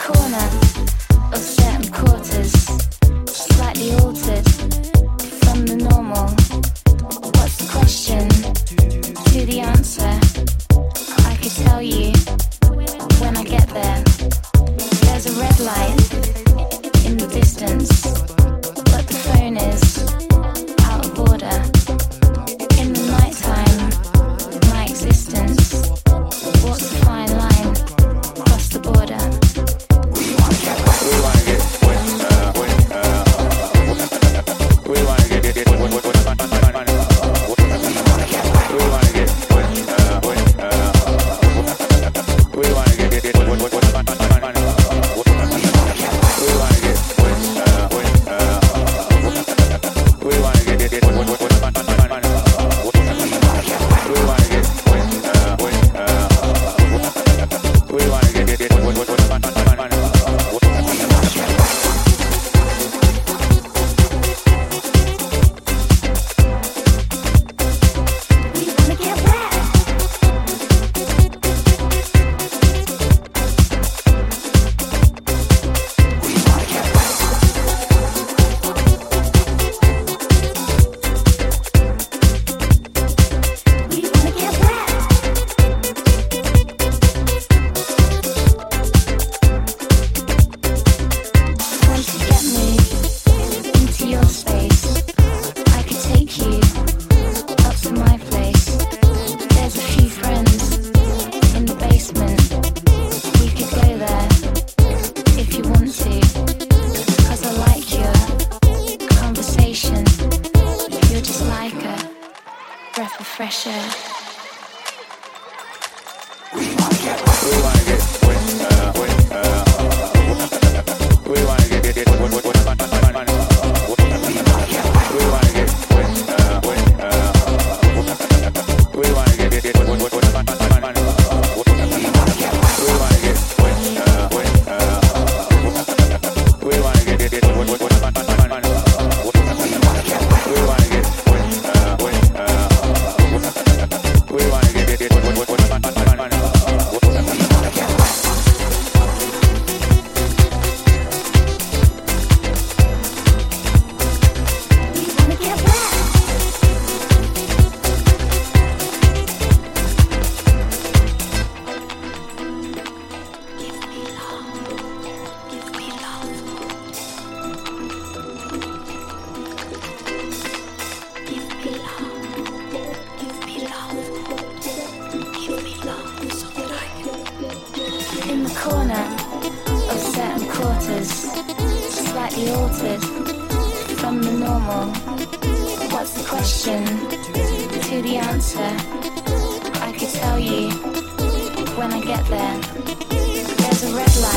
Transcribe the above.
corner of certain quarters, slightly altered from the normal. What's the question to the answer? I could tell you when I get there. There's a red light in the distance, but the phone is out of order. In the nighttime, my existence walks a fine line across the border. We wanna get when I get there. There's a red light